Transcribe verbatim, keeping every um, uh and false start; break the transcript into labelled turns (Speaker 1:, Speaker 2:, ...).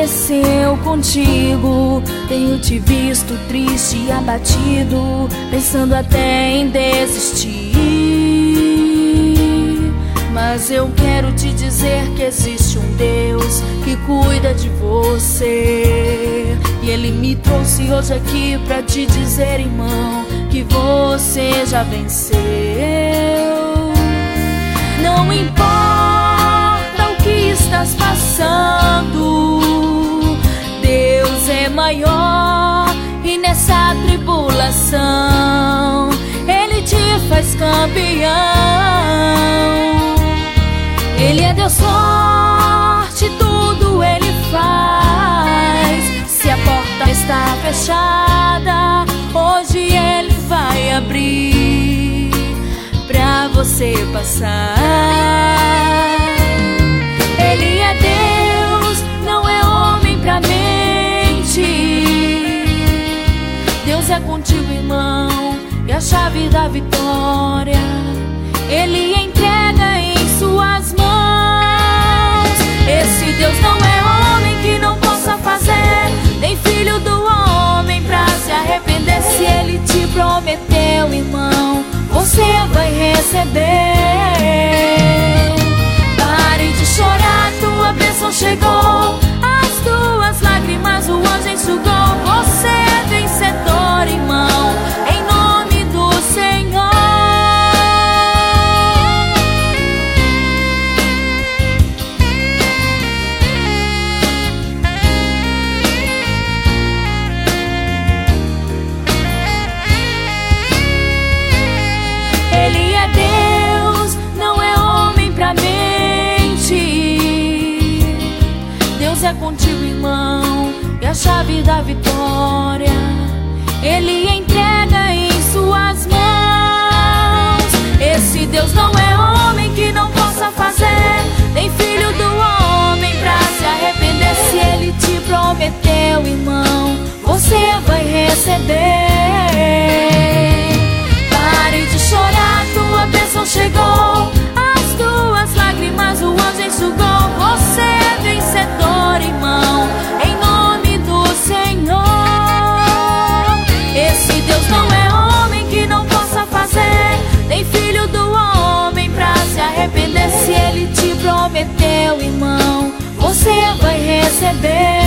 Speaker 1: aconteceu contigo? Tenho te visto triste e abatido, pensando até em desistir. Mas eu quero te dizer que existe um Deus que cuida de você, e Ele me trouxe hoje aqui pra te dizer, irmão, que você já venceu. Não importa o que estás passando, Deus é maior, e nessa tribulação Ele te faz campeão. Ele é Deus forte, tudo Ele faz. Se a porta está fechada, hoje Ele vai abrir pra você passar. Ele é Deus, não é homem pra mentir. Deus é contigo, irmão, e a chave da vitória Ele entrega em suas mãos. Esse Deus não é homem que não possa fazer, nem filho do homem pra se arrepender. Se Ele te prometeu, irmão, você vai receber. Pare de chorar, tua bênção chegou, as tuas lágrimas o anjo enxugou. Você é vencedor, irmão, em nome do Senhor. Ele é Deus, não é homem pra mentir. Deus é contigo, irmão, e a chave da vitória Ele entrega em suas mãos. Esse Deus não é homem que não possa fazer, nem filho do homem pra se arrepender. Se Ele te prometeu, irmão, você vai receber. Pare de chorar, tua bênção chegou, as tuas lágrimas o anjo enxugou. Você é vencedor, irmão, em nome do Senhor. Esse Deus não é homem que não possa fazer, nem filho do homem pra se arrepender. Se Ele te prometeu, irmão, você vai receber.